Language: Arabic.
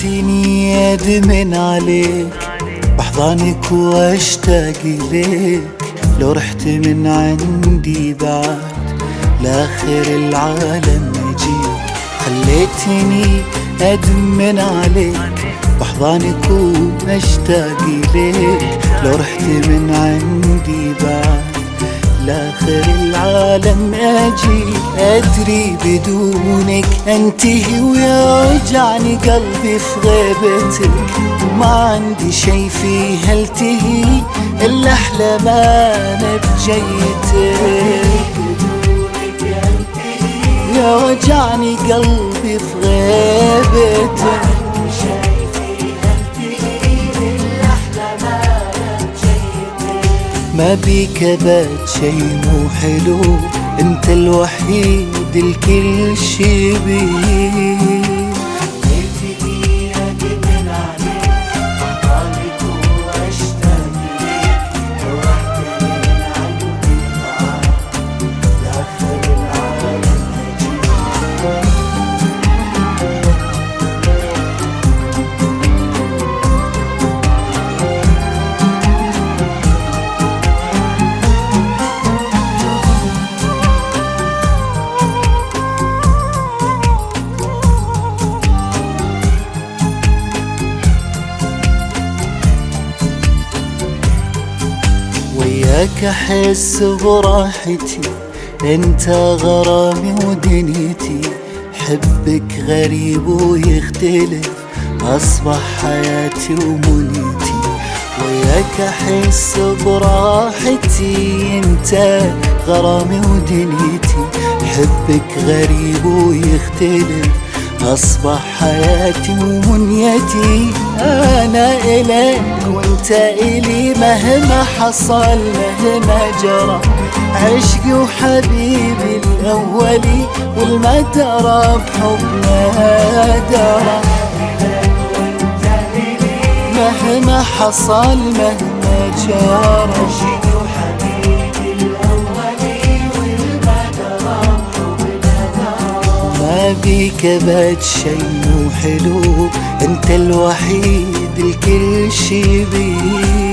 خليتني ادمن عليك بحضانك واشتاق ليك. لو رحت من عندي بعد لاخر العالم اجيك. خليتني ادمن عليك بحضانك واشتاق ليك. لو رحت من عندي بعد لاخر العالم اجيك. ادري بدونك انتهي ويوجعني قلبي في غيبتك، وما عندي شي فيها التهي الا احلامنا بجيتك. يوجعني قلبي في غيبتك، ما بيك ابد شي مو حلو، انت الوحيد الكل شي بيه. خليتني ادمن عليك بحضانك واشتاق ليك. لو رحت من عندي بعد لاخر العالم اجيك. وياك احس براحتي، انت غرامي ودنيتي. حبك غريب ويختلف، اصبح حياتي ومنيتي. وياك احس براحتي، انت غرامي ودنيتي. حبك غريب ويختلف، اصبح حياتي ومنيتي. انا الك وانت الي مهما حصل مهما جرى. عشقي وحبيبي الاولي والمدرى بحبنا درى. مهما حصل مهما جرى. ما بيك ابد شي مو حلو، انت الوحيد الكل شي بيه.